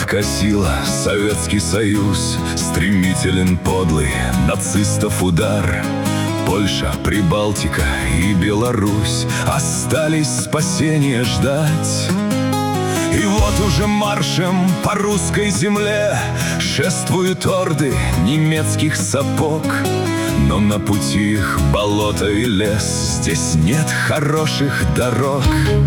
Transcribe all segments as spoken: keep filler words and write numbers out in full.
подкосила Советский Союз. Стремителен, подлый нацистов удар. Польша, Прибалтика и Беларусь остались спасения ждать. И вот уже маршем по русской земле шествуют орды немецких сапог. Но на пути их болото и лес, здесь нет хороших дорог.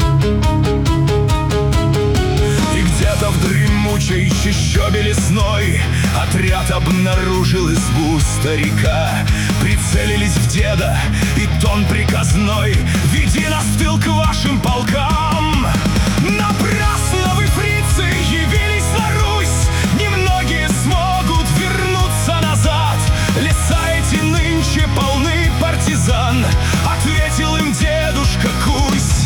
И где-то в дремучей чащобе лесной отряд обнаружил избу старика. Прицелились в деда, и тон приказной: веди нас в тыл к вашим полкам. Напрасно вы, фрицы, явились на Русь, немногие смогут вернуться назад. Леса эти нынче полны партизан, ответил им дедушка Кусь.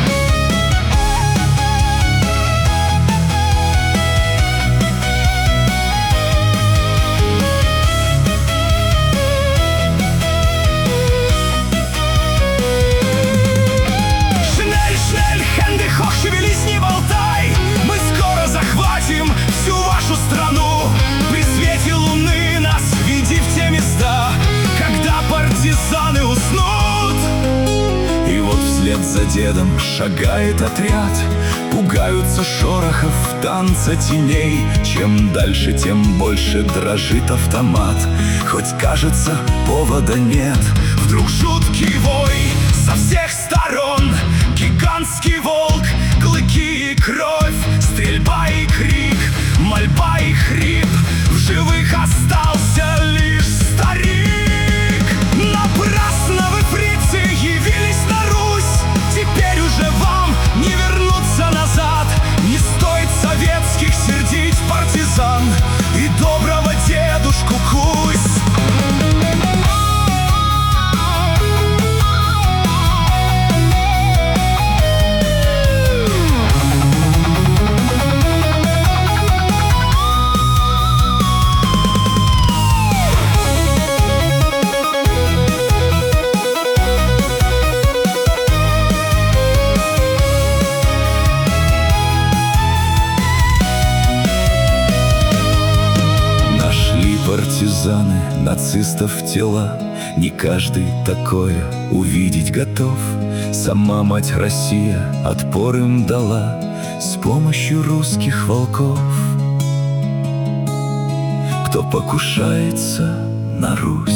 Шнель, шнель, хенды, хох, шевелись, не болтай, мы скоро захватим всю вашу страну. При свете луны нас веди в те места, когда партизаны уснут. И вот вслед за дедом шагает отряд. Пугаются шорохов танца теней. Чем дальше, тем больше дрожит автомат. Хоть кажется, повода нет. Вдруг жуткий вой со всех сторон. Гигантский волк, клыки и кровь, стрельба и крик, мольба и хрип. В живых остался лишь старик. Напрасно вы, фрицы, явились на Русь, теперь уже вам не вернуться назад. Не стоит советских сердить партизан и доброго дедушку Кусь. Партизаны нацистов тела, не каждый такое увидеть готов. Сама мать Россия отпор им дала с помощью русских волков. Кто покушается на Русь,